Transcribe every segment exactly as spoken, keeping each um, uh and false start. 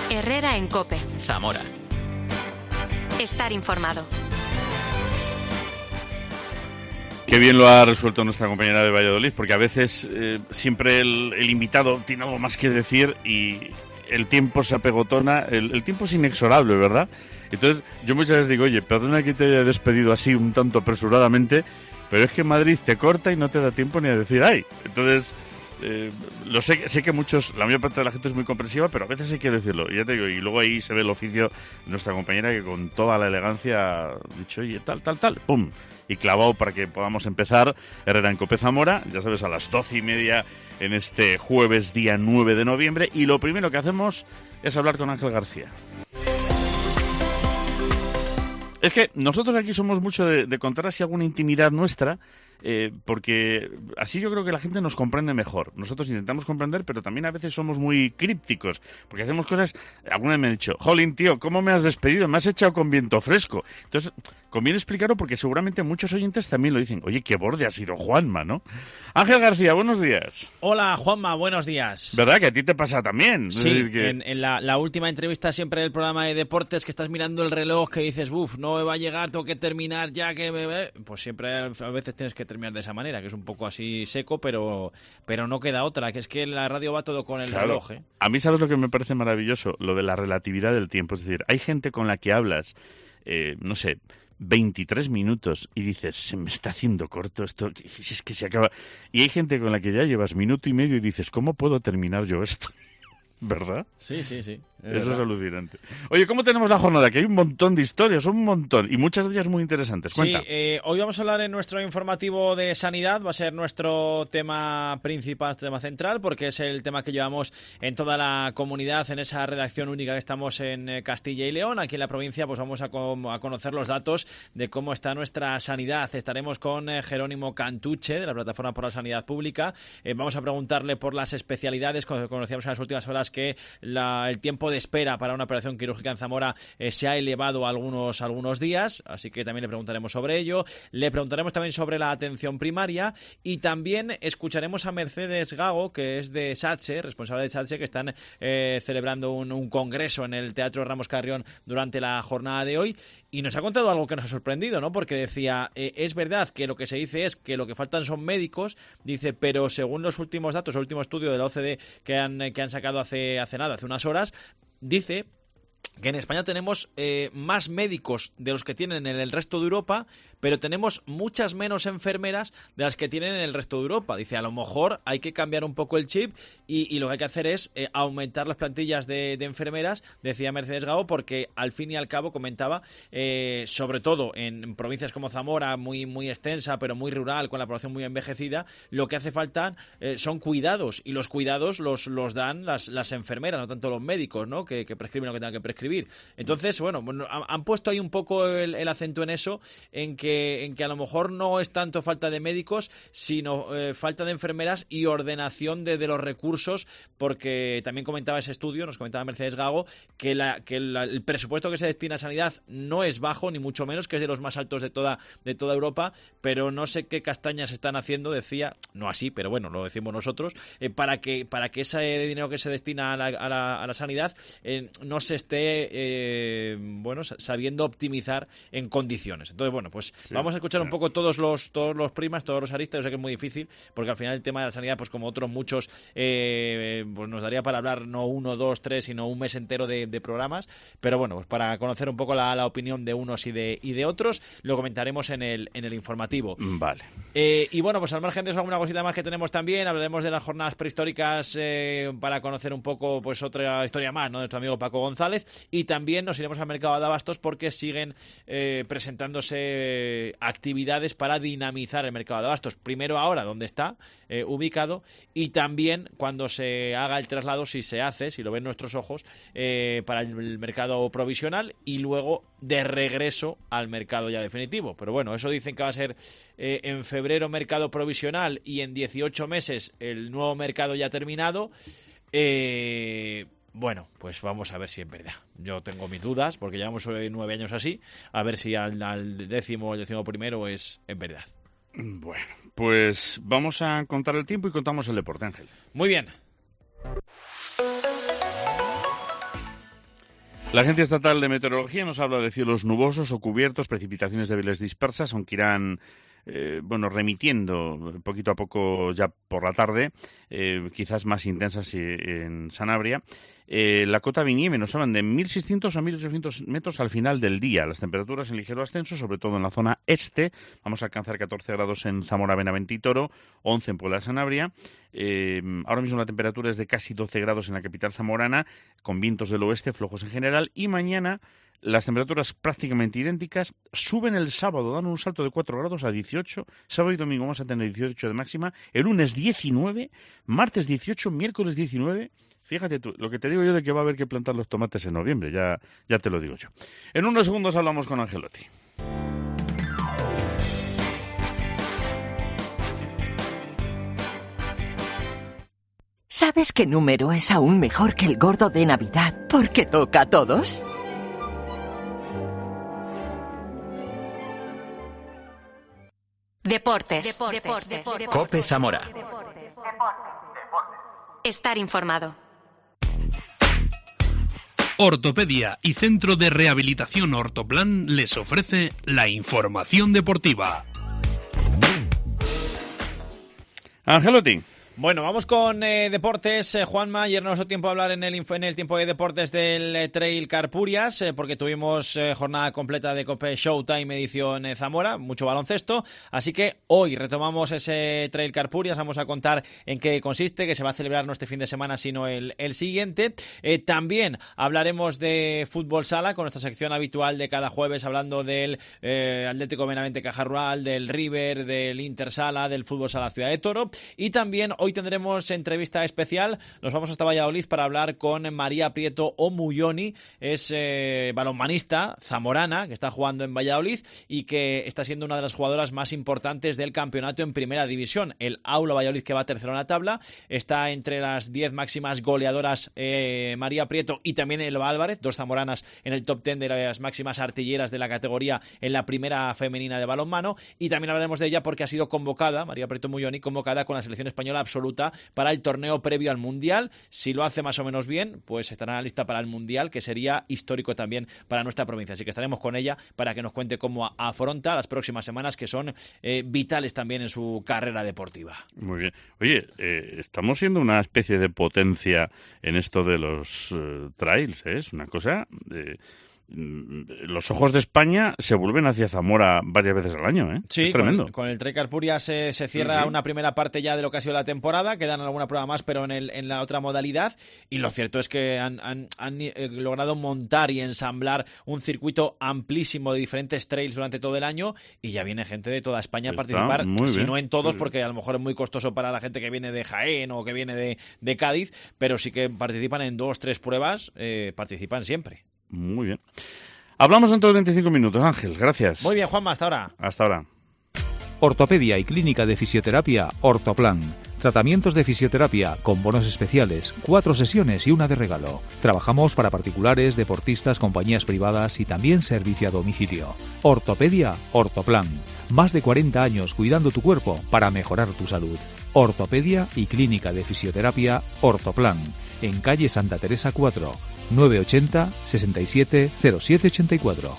Herrera en COPE. Zamora. Estar informado. Qué bien lo ha resuelto nuestra compañera de Valladolid, porque a veces eh, siempre el, el invitado tiene algo más que decir y el tiempo se apegotona, el, el tiempo es inexorable, ¿verdad? Entonces yo muchas veces digo, oye, perdona que te haya despedido así un tanto apresuradamente, pero es que Madrid te corta y no te da tiempo ni a decir ¡ay! Entonces, eh, lo sé, sé que muchos, la mayor parte de la gente es muy comprensiva, pero a veces hay que decirlo, y ya te digo, y luego ahí se ve el oficio de nuestra compañera que con toda la elegancia ha dicho, oye, tal, tal, tal, ¡pum! Y clavado para que podamos empezar Herrera en COPE Zamora, ya sabes, a las doce y media en este jueves día nueve de noviembre, y lo primero que hacemos es hablar con Ángel García. Es que nosotros aquí somos mucho de, de contar así alguna intimidad nuestra, eh, porque así yo creo que la gente nos comprende mejor. Nosotros intentamos comprender, pero también a veces somos muy crípticos, porque hacemos cosas. Alguna vez me han dicho, jolín, tío, ¿cómo me has despedido? Me has echado con viento fresco. Entonces, conviene explicarlo porque seguramente muchos oyentes también lo dicen. Oye, qué borde ha sido Juanma, ¿no? Ángel García, buenos días. Hola, Juanma, buenos días. ¿Verdad que a ti te pasa también? Sí, es decir, que... en, en la, la última entrevista siempre del programa de deportes, que estás mirando el reloj, que dices, uff, no me va a llegar, tengo que terminar ya, que me... Pues siempre a veces tienes que terminar de esa manera, que es un poco así seco, pero, pero no queda otra, que es que en la radio va todo con el claro. reloj, ¿eh? A mí, ¿sabes lo que me parece maravilloso? Lo de la relatividad del tiempo. Es decir, hay gente con la que hablas, eh, no sé, veintitrés minutos y dices, se me está haciendo corto esto, es que se acaba. Y hay gente con la que ya llevas minuto y medio y dices, ¿cómo puedo terminar yo esto? ¿Verdad? Sí, sí, sí. Es Eso verdad. es alucinante. Oye, ¿cómo tenemos la jornada? Que hay un montón de historias, un montón, y muchas de ellas muy interesantes. Cuenta. Sí, eh, hoy vamos a hablar en nuestro informativo de sanidad, va a ser nuestro tema principal, nuestro tema central, porque es el tema que llevamos en toda la comunidad, en esa redacción única que estamos en eh, Castilla y León. Aquí en la provincia pues vamos a, com- a conocer los datos de cómo está nuestra sanidad. Estaremos con eh, Jerónimo Cantuche, de la Plataforma por la Sanidad Pública. Eh, vamos a preguntarle por las especialidades. Conocíamos en las últimas horas que la, el tiempo de espera para una operación quirúrgica en Zamora eh, se ha elevado algunos, algunos días, así que también le preguntaremos sobre ello. Le preguntaremos también sobre la atención primaria y también escucharemos a Mercedes Gago, que es de SATSE, responsable de SATSE, que están eh, celebrando un, un congreso en el Teatro Ramos Carrión durante la jornada de hoy, y nos ha contado algo que nos ha sorprendido, ¿no? Porque decía, eh, es verdad que lo que se dice es que lo que faltan son médicos, dice, pero según los últimos datos, el último estudio de la O C D que han, que han sacado hace, hace nada, hace unas horas, dice que en España tenemos eh, más médicos de los que tienen en el resto de Europa, pero tenemos muchas menos enfermeras de las que tienen en el resto de Europa. Dice, a lo mejor hay que cambiar un poco el chip y, y lo que hay que hacer es eh, aumentar las plantillas de, de enfermeras, decía Mercedes Gago, porque al fin y al cabo comentaba, eh, sobre todo en, en provincias como Zamora, muy, muy extensa, pero muy rural, con la población muy envejecida, lo que hace falta eh, son cuidados, y los cuidados los, los dan las, las enfermeras, no tanto los médicos, ¿no? que, que prescriben lo que tengan que prescribir. Entonces, bueno, bueno han puesto ahí un poco el, el acento en eso, en que en que a lo mejor no es tanto falta de médicos, sino eh, falta de enfermeras y ordenación de, de los recursos, porque también comentaba ese estudio, nos comentaba Mercedes Gago, que, la, que la, el presupuesto que se destina a sanidad no es bajo, ni mucho menos, que es de los más altos de toda, de toda Europa, pero no sé qué castañas están haciendo, decía, no así, pero bueno, lo decimos nosotros, eh, para que para que ese dinero que se destina a la, a la, a la sanidad eh, no se esté eh, bueno sabiendo optimizar en condiciones. Entonces, bueno, pues sí, vamos a escuchar sí. un poco todos los todos los primas, todos los aristas. Yo sé que es muy difícil, porque al final el tema de la sanidad, pues como otros muchos, eh, pues nos daría para hablar no uno, dos, tres, sino un mes entero de, de programas. Pero bueno, pues para conocer un poco la, la opinión de unos y de y de otros, lo comentaremos en el en el informativo. Vale. Eh, y bueno, pues al margen de eso, alguna cosita más que tenemos también. Hablaremos de las jornadas prehistóricas eh, para conocer un poco, pues otra historia más, ¿no? De nuestro amigo Paco González. Y también nos iremos al mercado de abastos, porque siguen eh, presentándose actividades para dinamizar el mercado de abastos. Primero ahora, donde está eh, ubicado, y también cuando se haga el traslado, si se hace, si lo ven nuestros ojos, eh, para el mercado provisional, y luego de regreso al mercado ya definitivo. Pero bueno, eso dicen que va a ser eh, en febrero mercado provisional y en dieciocho meses el nuevo mercado ya terminado. Eh... Bueno, pues vamos a ver si es verdad. Yo tengo mis dudas, porque llevamos nueve años así. A ver si al, al décimo o el décimo primero es, es verdad. Bueno, pues vamos a contar el tiempo y contamos el deporte, Ángel. Muy bien. La Agencia Estatal de Meteorología nos habla de cielos nubosos o cubiertos, precipitaciones débiles dispersas, aunque irán eh, bueno, remitiendo poquito a poco ya por la tarde, eh, quizás más intensas en Sanabria. Eh, la cota Vinieve nos hablan de mil seiscientos a mil ochocientos metros al final del día. Las temperaturas en ligero ascenso, sobre todo en la zona este. Vamos a alcanzar catorce grados en Zamora, Benavente y Toro, once en Puebla de Sanabria. Eh, ahora mismo la temperatura es de casi doce grados en la capital zamorana, con vientos del oeste flojos en general. Y mañana las temperaturas prácticamente idénticas. Suben el sábado, dan un salto de cuatro grados a dieciocho. Sábado y domingo vamos a tener dieciocho de máxima. El lunes diecinueve, martes dieciocho, miércoles diecinueve. Fíjate tú, lo que te digo yo de que va a haber que plantar los tomates en noviembre, ya, ya te lo digo yo. En unos segundos hablamos con Angelotti. ¿Sabes qué número es aún mejor que el gordo de Navidad porque toca a todos? Deportes. Deportes. Deportes. Deportes. COPE Zamora. Estar informado. Ortopedia y Centro de Rehabilitación Ortoplan les ofrece la información deportiva. Angelotti. Bueno, vamos con eh, deportes. Eh, Juanma, ayer no nos dio tiempo a hablar en el, en el tiempo de deportes del eh, Trail Carpurias, eh, porque tuvimos eh, jornada completa de Cope Showtime edición eh, Zamora, mucho baloncesto, así que hoy retomamos ese Trail Carpurias, vamos a contar en qué consiste, que se va a celebrar no este fin de semana, sino el, el siguiente. Eh, también hablaremos de fútbol sala, con nuestra sección habitual de cada jueves, hablando del eh, Atlético Benavente Caja Rural, del River, del Inter Sala, del fútbol sala Ciudad de Toro, y también hoy Hoy tendremos entrevista especial, nos vamos hasta Valladolid para hablar con María Prieto Omulloni, es eh, balonmanista zamorana que está jugando en Valladolid y que está siendo una de las jugadoras más importantes del campeonato en primera división. El Aula Valladolid, que va tercero en la tabla, está entre las diez máximas goleadoras eh, María Prieto y también Elba Álvarez, dos zamoranas en el top diez de las máximas artilleras de la categoría en la primera femenina de balonmano, y también hablaremos de ella porque ha sido convocada, María Prieto Omulloni, convocada con la selección española absoluta para el torneo previo al Mundial. Si lo hace más o menos bien, pues estará en la lista para el Mundial, que sería histórico también para nuestra provincia. Así que estaremos con ella para que nos cuente cómo afronta las próximas semanas, que son eh, vitales también en su carrera deportiva. Muy bien. Oye, eh, estamos siendo una especie de potencia en esto de los uh, trails, ¿eh? Es una cosa... de... Los ojos de España se vuelven hacia Zamora varias veces al año, ¿eh? Sí, es tremendo. Con, con el Trail Carpurias se, se cierra uh-huh. una primera parte ya de lo que ha sido la temporada, quedan alguna prueba más, pero en, el, en la otra modalidad, y lo cierto es que han, han, han eh, logrado montar y ensamblar un circuito amplísimo de diferentes trails durante todo el año, y ya viene gente de toda España Está a participar, si no en todos, porque a lo mejor es muy costoso para la gente que viene de Jaén o que viene de, de Cádiz, pero sí que participan en dos, tres pruebas, eh, participan siempre. Muy bien. Hablamos dentro de veinticinco minutos, Ángel. Gracias. Muy bien, Juanma. Hasta ahora. Hasta ahora. Ortopedia y Clínica de Fisioterapia Ortoplan. Tratamientos de fisioterapia con bonos especiales, cuatro sesiones y una de regalo. Trabajamos para particulares, deportistas, compañías privadas y también servicio a domicilio. Ortopedia Ortoplan. Más de cuarenta años cuidando tu cuerpo para mejorar tu salud. Ortopedia y Clínica de Fisioterapia Ortoplan. En calle Santa Teresa cuatro. nueve ochenta, sesenta y siete, cero siete ochenta y cuatro.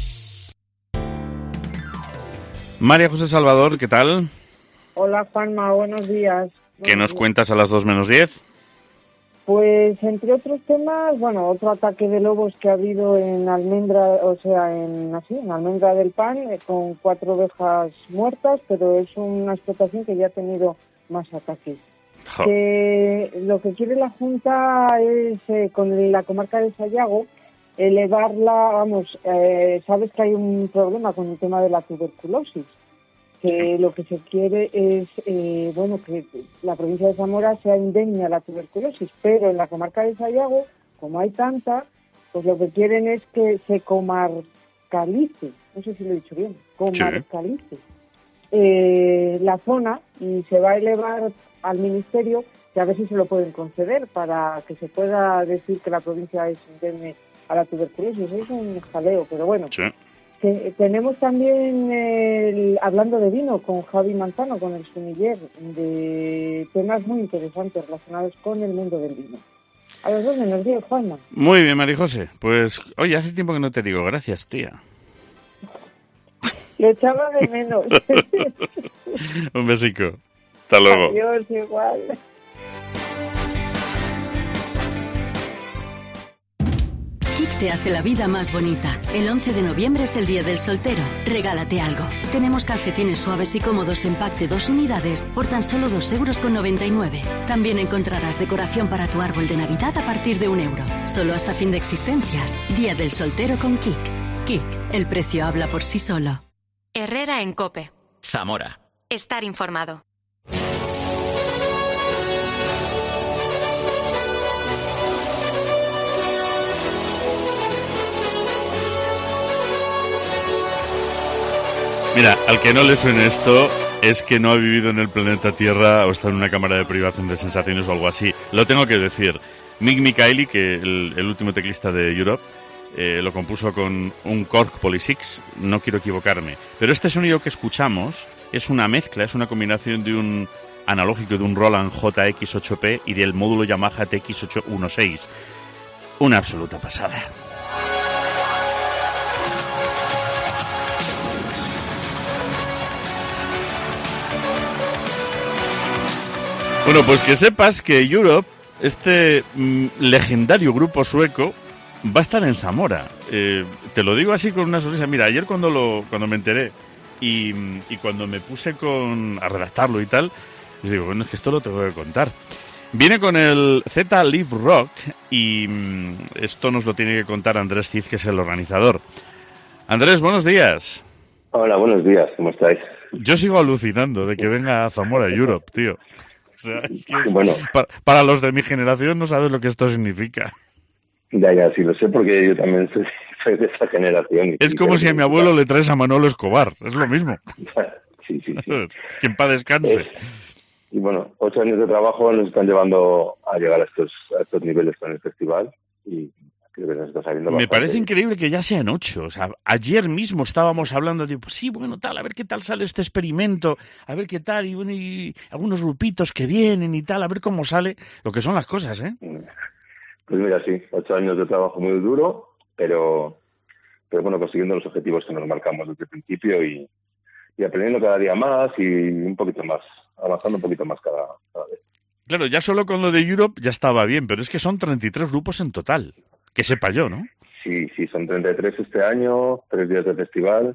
María José Salvador, ¿qué tal? Hola Juanma, buenos días. ¿Qué nos cuentas a las dos menos diez? Pues entre otros temas, bueno, otro ataque de lobos que ha habido en Almendra, o sea, en así, en Almendra del Pan, eh, con cuatro ovejas muertas, pero es una explotación que ya ha tenido más ataques. Que lo que quiere la Junta es, eh, con la comarca de Sayago, elevarla, vamos, eh, sabes que hay un problema con el tema de la tuberculosis, que lo que se quiere es, eh, bueno, que la provincia de Zamora sea indemne a la tuberculosis, pero en la comarca de Sayago, como hay tanta, pues lo que quieren es que se comarcalice, no sé si lo he dicho bien, comarcalice sí. eh, la zona, y se va a elevar al Ministerio, que a ver si se lo pueden conceder para que se pueda decir que la provincia es indemne a la tuberculosis. Es un jaleo, pero bueno. Sí. Que, tenemos también, el, hablando de vino, con Javi Manzano, con el sumiller, de temas muy interesantes relacionados con el mundo del vino. A los dos menos diez, Juanma. Muy bien, María José. Pues, oye, hace tiempo que no te digo gracias, tía. Lo echaba de menos. Un besico. Hasta luego. Adiós, igual. Kik te hace la vida más bonita. El once de noviembre es el Día del Soltero. Regálate algo. Tenemos calcetines suaves y cómodos en pack de dos unidades por tan solo dos euros con noventa y nueve. También encontrarás decoración para tu árbol de Navidad a partir de un euro. Solo hasta fin de existencias. Día del Soltero con Kik. Kik, el precio habla por sí solo. Herrera en COPE. Zamora. Estar informado. Mira, al que no le suene esto es que no ha vivido en el planeta Tierra o está en una cámara de privación de sensaciones o algo así. Lo tengo que decir. Mick Mikaeli, que el, el último teclista de Europe, eh, lo compuso con un Korg Poly seis, no quiero equivocarme. Pero este sonido que escuchamos es una mezcla, es una combinación de un analógico de un Roland J X ocho P y del módulo Yamaha T X ocho dieciséis. Una absoluta pasada. Bueno, pues que sepas que Europe, este mm, legendario grupo sueco, va a estar en Zamora. Eh, te lo digo así con una sonrisa. Mira, ayer cuando lo cuando me enteré y, y cuando me puse con a redactarlo y tal, yo digo, bueno, es que esto lo tengo que contar. Viene con el Z Live Rock y mm, esto nos lo tiene que contar Andrés Cid, que es el organizador. Andrés, buenos días. Hola, buenos días, ¿cómo estáis? Yo sigo alucinando de que venga a Zamora Europe, tío. O sea, es que es, bueno, para, para los de mi generación no sabes lo que esto significa. Ya, ya, sí lo sé porque yo también soy, soy de esa generación. Es como si a mi abuelo le traes a Manolo Escobar, es lo mismo. Sí, sí, sí. Que en paz descanse. Es, y bueno, ocho años de trabajo nos están llevando a llegar a estos, a estos niveles con el festival y creo que nos está saliendo Me bastante. parece increíble que ya sean ocho. O sea, ayer mismo estábamos hablando de, pues sí, bueno, tal, a ver qué tal sale este experimento, a ver qué tal, y bueno, y algunos grupitos que vienen y tal, a ver cómo sale, lo que son las cosas, ¿eh? Pues mira, sí, ocho años de trabajo muy duro, pero, pero bueno, consiguiendo los objetivos que nos marcamos desde el principio y, y aprendiendo cada día más y un poquito más, avanzando un poquito más cada, cada vez. Claro, ya solo con lo de Europe ya estaba bien, pero es que son treinta y tres grupos en total. Que sepa yo, ¿no? Sí, sí, son treinta y tres este año, tres días de festival.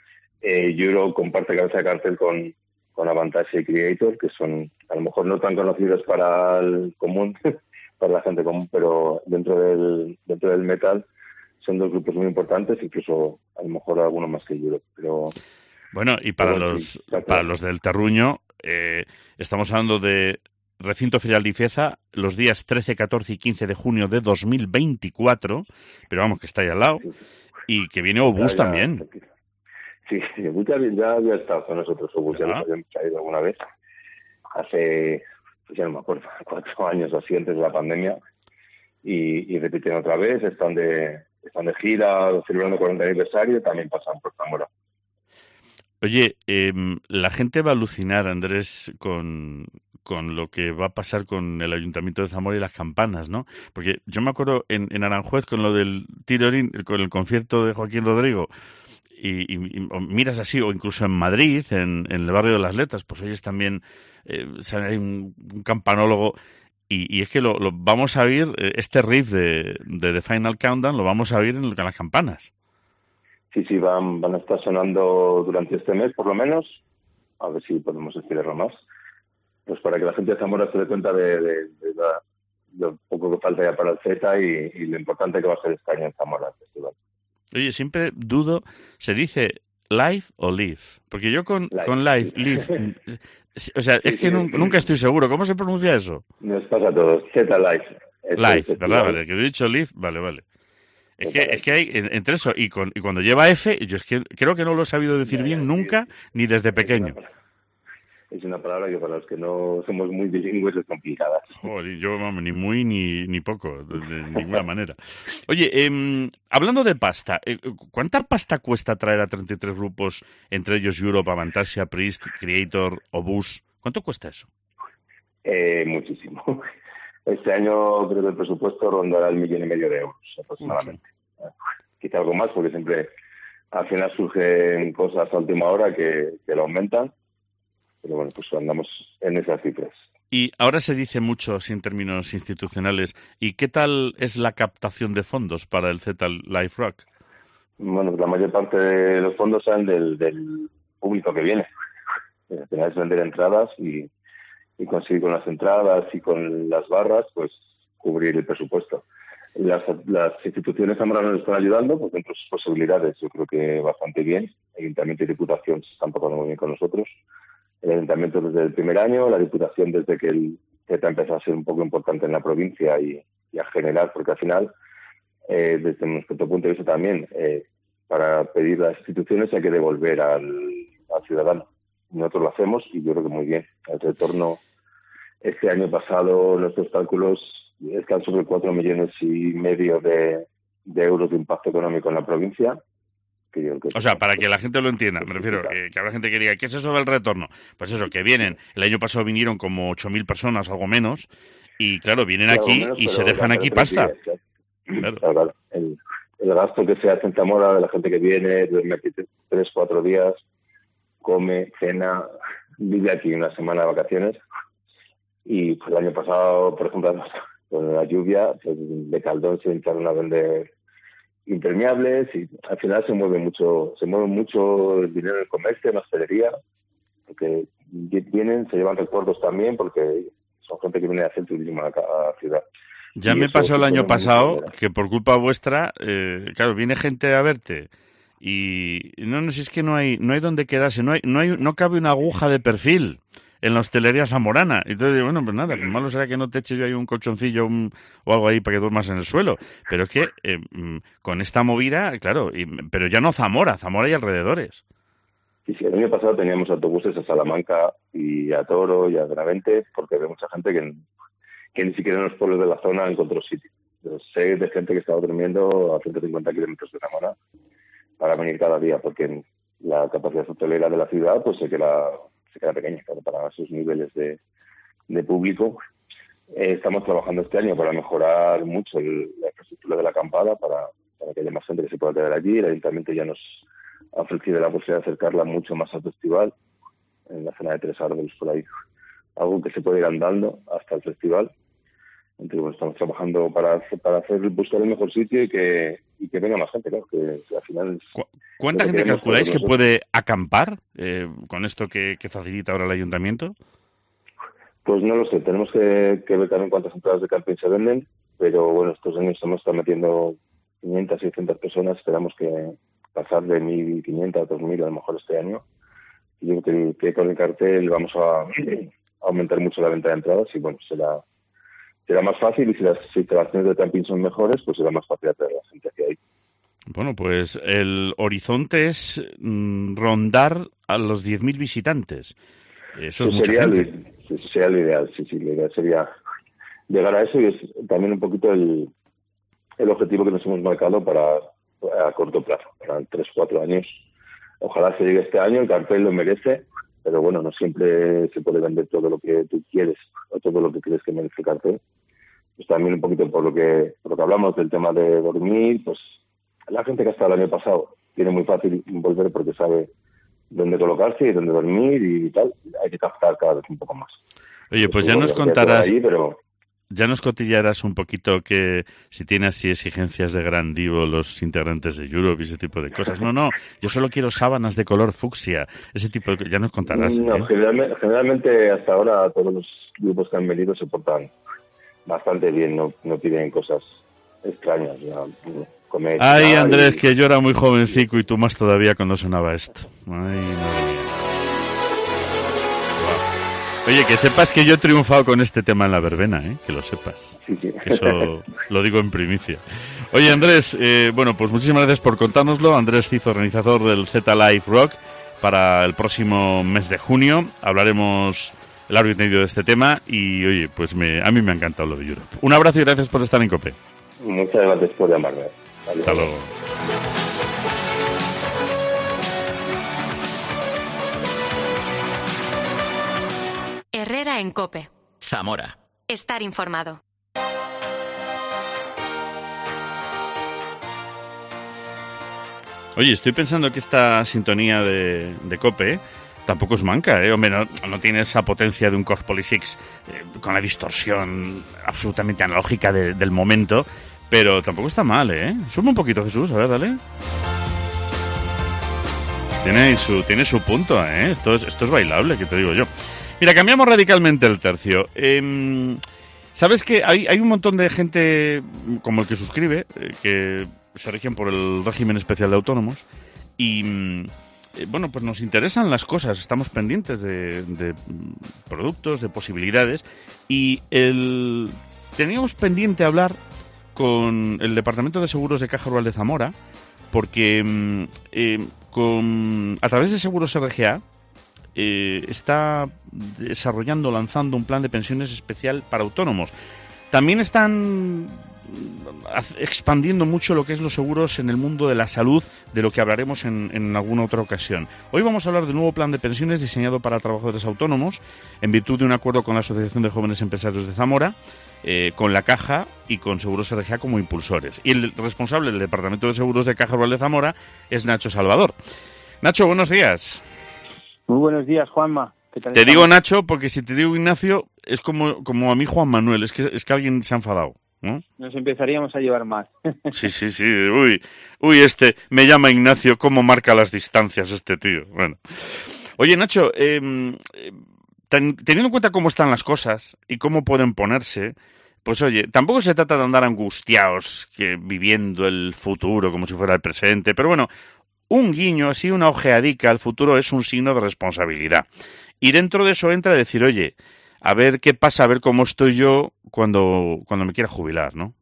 Eh, Europe comparte cabeza de cartel con, con Avantage y Creator, que son a lo mejor no tan conocidos para el común, para la gente común, pero dentro del dentro del metal son dos grupos muy importantes, incluso a lo mejor alguno más que Europe. Pero bueno, y para pero, los sí, claro. para los del terruño, eh, estamos hablando de Recinto Ferial de Ifeza, los días trece, catorce y quince de junio de dos mil veinticuatro, pero vamos, que está ahí al lado, y que viene Obús ya, ya, también. Sí, Obús ya, ya había estado con nosotros, Obús, ya Ah. nos habíamos traído alguna vez, hace, pues ya no me acuerdo, cuatro años o así antes de la pandemia, y, y repiten otra vez, están de están de gira, celebrando cuarenta aniversario, y también pasan por Zamora. Oye, eh, la gente va a alucinar, Andrés, con, con lo que va a pasar con el Ayuntamiento de Zamora y las campanas, ¿no? Porque yo me acuerdo en, en Aranjuez con lo del tirorín, con el concierto de Joaquín Rodrigo, y, y, y miras así, o incluso en Madrid, en, en el barrio de las Letras, pues oyes también, eh, sale ahí un, un campanólogo, y, y es que lo, lo vamos a oír, eh, este riff de, de The Final Countdown, lo vamos a oír en, en las campanas. Sí, sí, van, van a estar sonando durante este mes, por lo menos. A ver si podemos estirarlo más. Pues para que la gente de Zamora se dé cuenta de, de, de, la, de lo poco que falta ya para el Z y, y lo importante que va a ser este año en Zamora el festival. Oye, siempre dudo, ¿se dice live o live? Porque yo con live, con live, live, o sea, sí, es que sí, nunca, sí. nunca estoy seguro. ¿Cómo se pronuncia eso? Nos pasa a todos. Z Live. Live, ¿verdad? Vale, que he dicho live, vale, vale. Es que, es que hay, entre eso y, con, y cuando lleva F, yo es que creo que no lo he sabido decir ya, bien ya, nunca, sí, ni desde pequeño. Es una, es una palabra que para los que no somos muy bilingües es complicada. Joder, yo vamos, ni muy ni, ni poco, de, de ninguna manera. Oye, eh, hablando de pasta, eh, ¿cuánta pasta cuesta traer a treinta y tres grupos, entre ellos Europe, Avantasia, Priest, Creator, Obús? ¿Cuánto cuesta eso? Eh, muchísimo. Este año creo que el presupuesto rondará el millón y medio de euros aproximadamente. Uh-huh. Quizá algo más, porque siempre al final surgen cosas a última hora que, que lo aumentan, pero bueno, pues andamos en esas cifras. Y ahora se dice mucho, así en términos institucionales, ¿y qué tal es la captación de fondos para el Z Life Rock? Bueno, la mayor parte de los fondos salen del, del público que viene. Al final es vender entradas y, y conseguir con las entradas y con las barras, pues cubrir el presupuesto. Las, las instituciones zamorranas nos están ayudando, pues dentro de sus posibilidades, yo creo que bastante bien. El Ayuntamiento y Diputación se están portando muy bien con nosotros. El Ayuntamiento desde el primer año, la Diputación desde que el Z empezó a ser un poco importante en la provincia y, y a generar, porque al final, eh, desde nuestro punto de vista también, eh, para pedir a las instituciones hay que devolver al, al ciudadano. Nosotros lo hacemos y yo creo que muy bien. El retorno este año pasado, nuestros cálculos están sobre cuatro millones y medio de, de euros de impacto económico en la provincia. Que yo creo que o sea, para que la gente lo entienda, me refiero, eh, que habrá gente que diga, ¿qué es eso del retorno? Pues eso, que vienen, el año pasado vinieron como ocho mil personas, algo menos, y claro, vienen claro, aquí menos, y se dejan aquí pasta. Días, claro. Claro. Claro, claro. El, el gasto que se hace en Zamora, de la gente que viene, duerme aquí tres, cuatro días, come, cena, vive aquí una semana de vacaciones, y pues, el año pasado, por ejemplo, con la lluvia, pues, de Caldón se empezaron a vender impermeables y al final se mueve mucho se mueve mucho el dinero en el comercio, en la hostelería, porque vienen, se llevan recuerdos también, porque son gente que viene a hacer turismo a la ciudad. Ya y me pasó el año pasado que por culpa vuestra, eh, claro, viene gente a verte y no, no, si es que no hay no hay donde quedarse, no hay no hay no cabe una aguja de perfil en la hostelería zamorana. Entonces digo, bueno, pues nada, lo malo será que no te eche yo ahí un colchoncillo un, o algo ahí para que duermas en el suelo. Pero es que eh, con esta movida, claro, y, pero ya no Zamora, Zamora y alrededores. Sí, sí, el año pasado teníamos autobuses a Salamanca y a Toro y a Benavente, porque había mucha gente que, que ni siquiera en los pueblos de la zona encontró sitio. Pero sé de gente que estaba durmiendo a ciento cincuenta kilómetros de Zamora para venir cada día, porque la capacidad hotelera de la ciudad pues se queda... se queda pequeña, claro, para sus niveles de, de público. Eh, estamos trabajando este año para mejorar mucho el, la infraestructura de la acampada, para, para que haya más gente que se pueda quedar allí. El Ayuntamiento ya nos ha ofrecido la posibilidad de acercarla mucho más al festival, en la zona de Tres Árboles, por ahí. Algo que se puede ir andando hasta el festival. Entonces, bueno, estamos trabajando para, para hacer buscar el mejor sitio y que, y que venga más gente, claro, que, que al final... Es, ¿Cu ¿Cuánta gente calculáis que puede acampar eh, con esto que, que facilita ahora el Ayuntamiento? Pues no lo sé, tenemos que, que ver también cuántas entradas de camping se venden, pero bueno, estos años hemos estado metiendo quinientas, seiscientas personas, esperamos que pasar de mil quinientas a dos mil a lo mejor este año. Y yo creo que, que con el cartel vamos a, a aumentar mucho la venta de entradas y bueno, será... será más fácil y si las instalaciones de camping son mejores, pues será más fácil atraer a la gente hacia ahí. Bueno, pues el horizonte es mm, rondar a los diez mil visitantes. Eso es pues mucha sería, gente. El, sería lo ideal, sí, sí, lo ideal sería llegar a eso y es también un poquito el, el objetivo que nos hemos marcado para a corto plazo, para tres, cuatro años. Ojalá se llegue este año, el cartel lo merece, pero bueno, no siempre se puede vender todo lo que tú quieres o todo lo que crees que merece el cartel. Pues también un poquito por lo que por lo que hablamos del tema de dormir, pues la gente que ha estado el año pasado tiene muy fácil volver porque sabe dónde colocarse y dónde dormir y tal. Hay que captar cada vez un poco más. Oye, pues ya nos contarás, ahí, pero... ya nos cotillarás un poquito que si tiene así exigencias de gran divo los integrantes de Europe y ese tipo de cosas. No, no, yo solo quiero sábanas de color fucsia, ese tipo de... ya nos contarás. No, ¿eh? generalmente, generalmente hasta ahora todos los grupos que han venido se portan bastante bien, no, no piden cosas extrañas, ya, no, comer. Ay, Andrés, y... que yo era muy jovencico y tú más todavía cuando sonaba esto. Ay, madre mía. Oye, que sepas que yo he triunfado con este tema en la verbena, ¿eh? Que lo sepas. Sí, sí. Que eso lo digo en primicia. Oye, Andrés, eh, bueno, pues muchísimas gracias por contárnoslo. Andrés Cizo, organizador del Z Life Rock, para el próximo mes de junio. Hablaremos largo y tendido de este tema y, oye, pues me, a mí me ha encantado lo de Europe. Un abrazo y gracias por estar en COPE. Muchas gracias por llamarme. Adiós. Hasta luego. Herrera en COPE. Zamora. Estar informado. Oye, estoy pensando que esta sintonía de, de COPE tampoco es manca, ¿eh? Hombre, no, no tiene esa potencia de un Korg Polysix eh, con la distorsión absolutamente analógica de, del momento, pero tampoco está mal, ¿eh? Sube un poquito, Jesús, a ver, dale. Tiene su, tiene su punto, ¿eh? Esto es, esto es bailable, que te digo yo. Mira, cambiamos radicalmente el tercio. Eh, ¿Sabes que hay, hay un montón de gente como el que suscribe, eh, que se rigen por el régimen especial de autónomos y, eh, bueno, pues nos interesan las cosas, estamos pendientes de, de productos, de posibilidades y el, teníamos pendiente hablar con el Departamento de Seguros de Caja Rural de Zamora porque eh, con, a través de Seguros R G A eh, está desarrollando, lanzando un plan de pensiones especial para autónomos. También están expandiendo mucho lo que es los seguros en el mundo de la salud, de lo que hablaremos en, en alguna otra ocasión. Hoy vamos a hablar del nuevo plan de pensiones diseñado para trabajadores autónomos, en virtud de un acuerdo con la Asociación de Jóvenes Empresarios de Zamora, eh, con la Caja y con Seguros R G A como impulsores. Y el responsable del Departamento de Seguros de Caja Rural de Zamora es Nacho Salvador. Nacho, buenos días. Muy buenos días, Juanma. ¿Qué tal te estamos? digo Nacho porque si te digo Ignacio es como, como a mí Juan Manuel, es que, es que alguien se ha enfadado, ¿no? Nos empezaríamos a llevar más. Sí, sí, sí. Uy, uy, este me llama Ignacio. ¿Cómo marca las distancias este tío? Bueno. Oye, Nacho, eh, ten, teniendo en cuenta cómo están las cosas y cómo pueden ponerse, pues oye, tampoco se trata de andar angustiados que viviendo el futuro como si fuera el presente, pero bueno, un guiño, así una ojeadica al futuro es un signo de responsabilidad. Y dentro de eso entra a decir, oye, a ver qué pasa, a ver cómo estoy yo cuando, cuando me quiera jubilar, ¿no?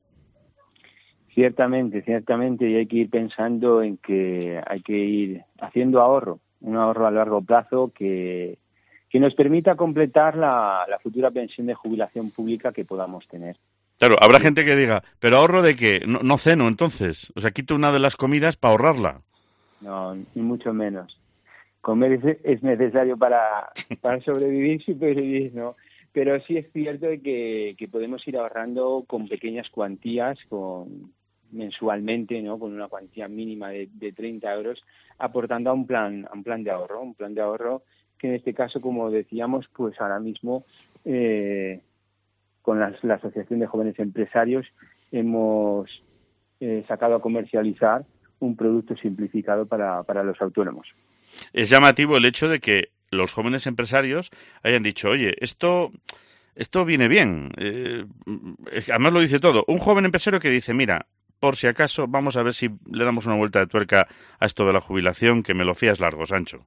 Ciertamente, ciertamente, y hay que ir pensando en que hay que ir haciendo ahorro, un ahorro a largo plazo que, que nos permita completar la, la futura pensión de jubilación pública que podamos tener. Claro, habrá gente que diga, ¿pero ahorro de qué? No, no ceno, entonces. O sea, quito una de las comidas para ahorrarla. No, ni mucho menos. Comer es, es necesario para, para sobrevivir, supervivir, ¿no? Pero sí es cierto que, que podemos ir ahorrando con pequeñas cuantías, con mensualmente, ¿no? Con una cuantía mínima de, de treinta euros, aportando a un plan, a un plan de ahorro, un plan de ahorro que en este caso, como decíamos, pues ahora mismo eh, con la, la Asociación de Jóvenes Empresarios hemos eh, sacado a comercializar un producto simplificado para, para los autónomos. Es llamativo el hecho de que los jóvenes empresarios hayan dicho, oye, esto, esto viene bien. Eh, además lo dice todo. Un joven empresario que dice, mira, por si acaso, vamos a ver si le damos una vuelta de tuerca a esto de la jubilación, que me lo fías largo, Sancho.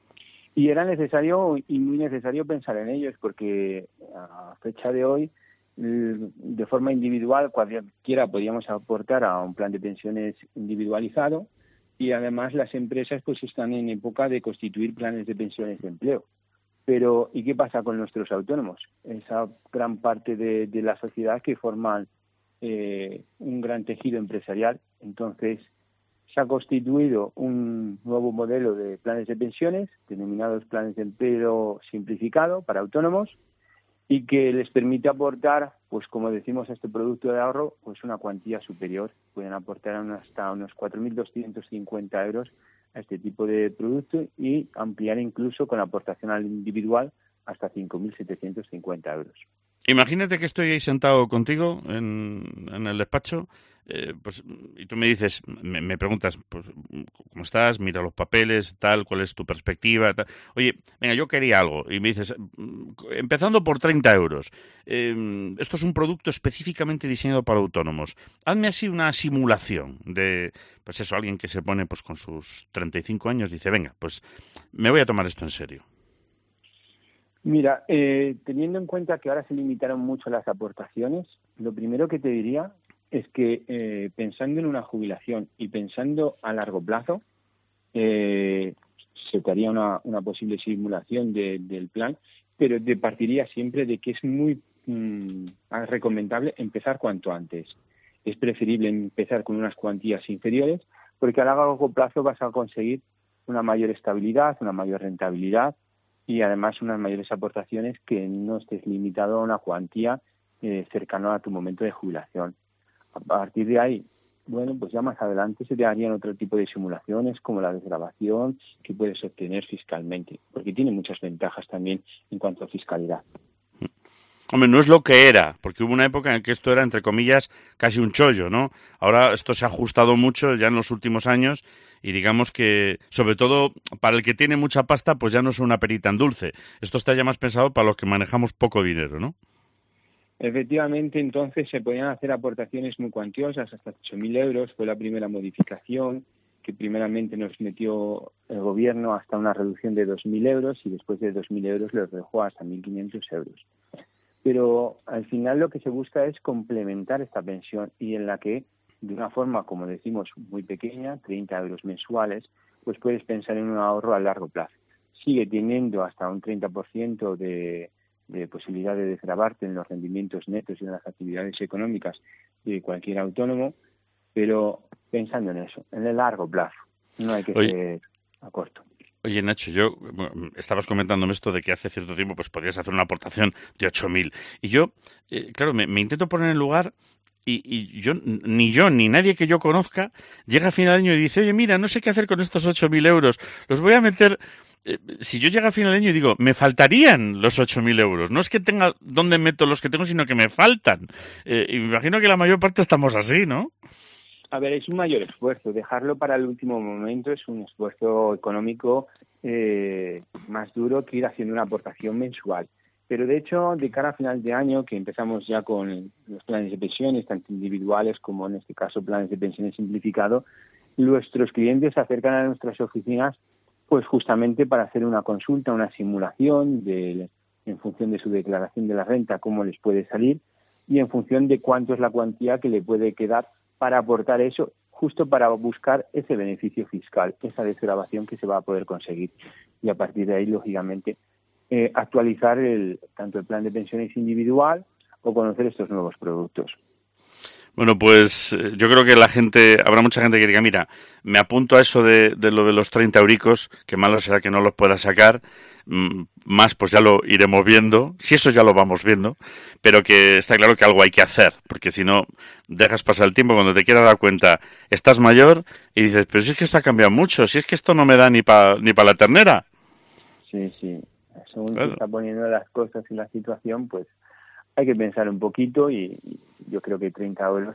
Y era necesario y muy necesario pensar en ellos, porque a fecha de hoy, de forma individual, cualquiera podríamos aportar a un plan de pensiones individualizado, y además las empresas pues están en época de constituir planes de pensiones de empleo. Pero, ¿y qué pasa con nuestros autónomos? Esa gran parte de, de la sociedad que forman eh, un gran tejido empresarial. Entonces, se ha constituido un nuevo modelo de planes de pensiones, denominados planes de empleo simplificado para autónomos, y que les permite aportar, pues como decimos, a este producto de ahorro, pues una cuantía superior. Pueden aportar hasta unos cuatro mil doscientos cincuenta euros a este tipo de producto y ampliar incluso con aportación al individual hasta cinco mil setecientos cincuenta euros. Imagínate que estoy ahí sentado contigo en, en el despacho, eh, pues, y tú me dices, me, me preguntas, pues, ¿cómo estás? Mira los papeles, tal, ¿cuál es tu perspectiva? Tal. Oye, venga, yo quería algo. Y me dices, empezando por treinta euros, eh, esto es un producto específicamente diseñado para autónomos. Hazme así una simulación de, pues eso, alguien que se pone pues con sus treinta y cinco años, dice, venga, pues me voy a tomar esto en serio. Mira, eh, teniendo en cuenta que ahora se limitaron mucho las aportaciones, lo primero que te diría es que eh, pensando en una jubilación y pensando a largo plazo, eh, se te haría una, una posible simulación de, del plan, pero te partiría siempre de que es muy mmm, recomendable empezar cuanto antes. Es preferible empezar con unas cuantías inferiores, porque a largo plazo vas a conseguir una mayor estabilidad, una mayor rentabilidad, y además unas mayores aportaciones que no estés limitado a una cuantía eh, cercana a tu momento de jubilación. A partir de ahí, bueno, pues ya más adelante se te harían otro tipo de simulaciones como la desgravación que puedes obtener fiscalmente, porque tiene muchas ventajas también en cuanto a fiscalidad. Hombre, no es lo que era, porque hubo una época en que esto era, entre comillas, casi un chollo, ¿no? Ahora esto se ha ajustado mucho ya en los últimos años y digamos que, sobre todo, para el que tiene mucha pasta, pues ya no es una perita en dulce. Esto está ya más pensado para los que manejamos poco dinero, ¿no? Efectivamente, entonces se podían hacer aportaciones muy cuantiosas, hasta ocho mil euros, fue la primera modificación que primeramente nos metió el gobierno hasta una reducción de dos mil euros y después de dos mil euros los dejó hasta mil quinientos euros. Pero al final lo que se busca es complementar esta pensión y en la que, de una forma, como decimos, muy pequeña, treinta euros mensuales, pues puedes pensar en un ahorro a largo plazo. Sigue teniendo hasta un treinta por ciento de, de posibilidad de desgravarte en los rendimientos netos y en las actividades económicas de cualquier autónomo, pero pensando en eso, en el largo plazo, no hay que Oye. ser a corto. Oye, Nacho, yo bueno, estabas comentándome esto de que hace cierto tiempo pues podías hacer una aportación de ocho mil. Y yo, eh, claro, me, me intento poner en el lugar y, y yo ni yo ni nadie que yo conozca llega a final de año y dice, oye, mira, no sé qué hacer con estos ocho mil euros. Los voy a meter... Eh, si yo llego a final de año y digo, me faltarían los ocho mil euros. No es que tenga dónde meto los que tengo, sino que me faltan. Eh, y me imagino que la mayor parte estamos así, ¿no? A ver, es un mayor esfuerzo. Dejarlo para el último momento es un esfuerzo económico eh, más duro que ir haciendo una aportación mensual. Pero de hecho, de cara a final de año, que empezamos ya con los planes de pensiones, tanto individuales como en este caso planes de pensiones simplificado, nuestros clientes se acercan a nuestras oficinas pues justamente para hacer una consulta, una simulación de, en función de su declaración de la renta, cómo les puede salir y en función de cuánto es la cuantía que le puede quedar para aportar eso, justo para buscar ese beneficio fiscal, esa desgravación que se va a poder conseguir. Y a partir de ahí, lógicamente, eh, actualizar el, tanto el plan de pensiones individual o conocer estos nuevos productos. Bueno, pues eh, yo creo que la gente, habrá mucha gente que diga, mira, me apunto a eso de, de lo de los treinta euricos, que malo será que no los pueda sacar, mm, más pues ya lo iremos viendo, si eso ya lo vamos viendo, pero que está claro que algo hay que hacer, porque si no, dejas pasar el tiempo, cuando te quieras dar cuenta, estás mayor y dices, pero si es que esto ha cambiado mucho, si es que esto no me da ni para ni pa la ternera. Sí, sí, según Claro. se está poniendo las cosas y la situación, pues hay que pensar un poquito y, y yo creo que treinta euros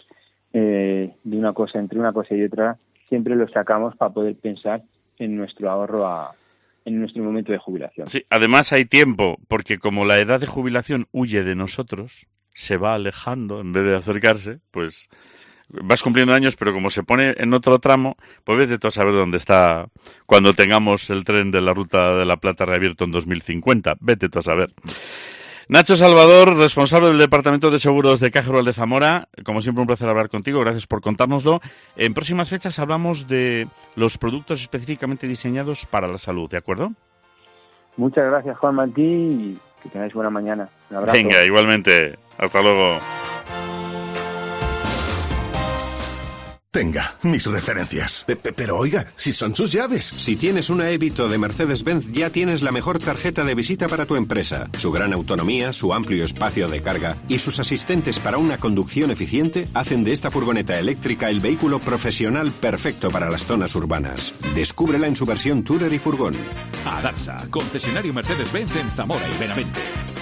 eh, de una cosa, entre una cosa y otra, siempre los sacamos para poder pensar en nuestro ahorro a, en nuestro momento de jubilación. Sí, además hay tiempo, porque como la edad de jubilación huye de nosotros, se va alejando en vez de acercarse, pues vas cumpliendo años, pero como se pone en otro tramo, pues vete tú a saber dónde está cuando tengamos el tren de la Ruta de la Plata reabierto en dos mil cincuenta. Vete tú a saber. Nacho Salvador, responsable del Departamento de Seguros de Caja Rural de Zamora. Como siempre, un placer hablar contigo. Gracias por contárnoslo. En próximas fechas hablamos de los productos específicamente diseñados para la salud, ¿de acuerdo? Muchas gracias, Juan Martí, y que tengáis buena mañana. Un abrazo. Venga, igualmente. Hasta luego. Tenga, mis referencias. Pe- pe- Pero oiga, si son sus llaves. Si tienes una Evito de Mercedes-Benz, ya tienes la mejor tarjeta de visita para tu empresa. Su gran autonomía, su amplio espacio de carga y sus asistentes para una conducción eficiente hacen de esta furgoneta eléctrica el vehículo profesional perfecto para las zonas urbanas. Descúbrela en su versión Tourer y furgón. Adarsa, concesionario Mercedes-Benz en Zamora y Benavente.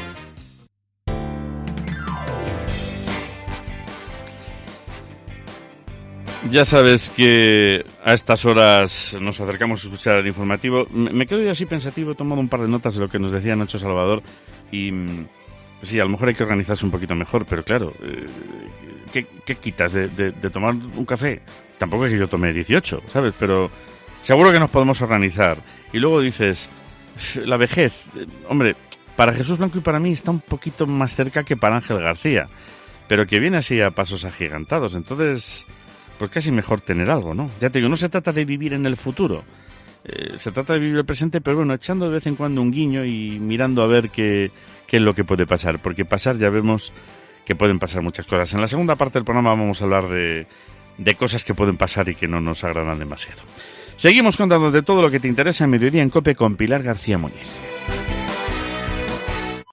Ya sabes que a estas horas nos acercamos a escuchar el informativo. Me me quedo yo así pensativo, he tomado un par de notas de lo que nos decía Nacho Salvador y pues sí, a lo mejor hay que organizarse un poquito mejor, pero claro, eh, ¿qué, qué quitas de, de, de tomar un café? Tampoco es que yo tome dieciocho, ¿sabes? Pero seguro que nos podemos organizar. Y luego dices, la vejez, eh, hombre, para Jesús Blanco y para mí está un poquito más cerca que para Ángel García, pero que viene así a pasos agigantados, entonces... pues casi mejor tener algo, ¿no? Ya te digo, no se trata de vivir en el futuro, eh, se trata de vivir el presente, pero bueno, echando de vez en cuando un guiño y mirando a ver qué, qué es lo que puede pasar, porque pasar ya vemos que pueden pasar muchas cosas. En la segunda parte del programa vamos a hablar de, de cosas que pueden pasar y que no nos agradan demasiado. Seguimos contando de todo lo que te interesa en Mediodía en COPE con Pilar García Muñiz.